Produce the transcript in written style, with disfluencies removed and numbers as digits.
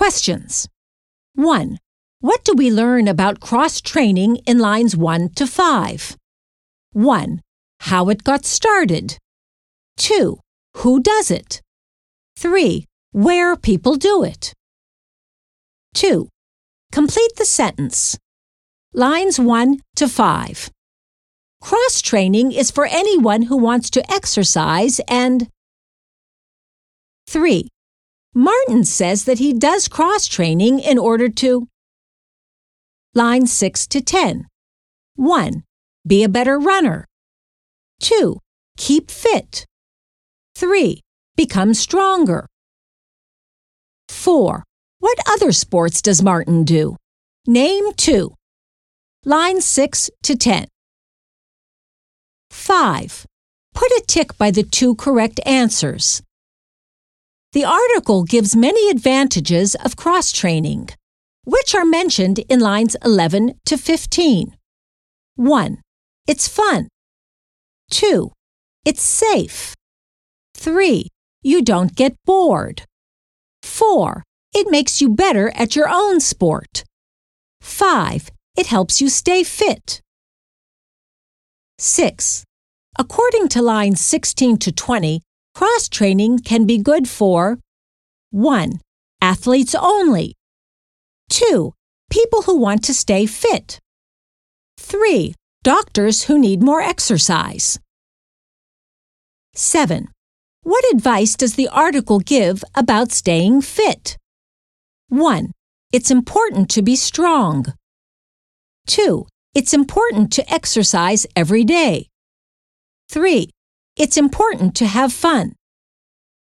Questions. 1. What do we learn about cross-training in lines 1 to 5? 1. How it got started. 2. Who does it? 3. Where people do it. 2. Complete the sentence. Lines 1 to 5. Cross-training is for anyone who wants to exercise and... 3. Martin says that he does cross-training in order to... Lines 6 to 10. 1. Be a better runner. 2. Keep fit. 3. Become stronger. 4. What other sports does Martin do? Name 2. Lines 6 to 10. 5. Put a tick by the 2 correct answers. The article gives many advantages of cross-training, which are mentioned in lines 11 to 15. 1. It's fun. 2. It's safe. 3. You don't get bored. 4. It makes you better at your own sport. 5. It helps you stay fit. 6. According to lines 16 to 20, cross-training can be good for 1. Athletes only. 2. People who want to stay fit. 3. Doctors who need more exercise. 7. What advice does the article give about staying fit? 1. It's important to be strong. 2. It's important to exercise every day. 3. It's important to have fun.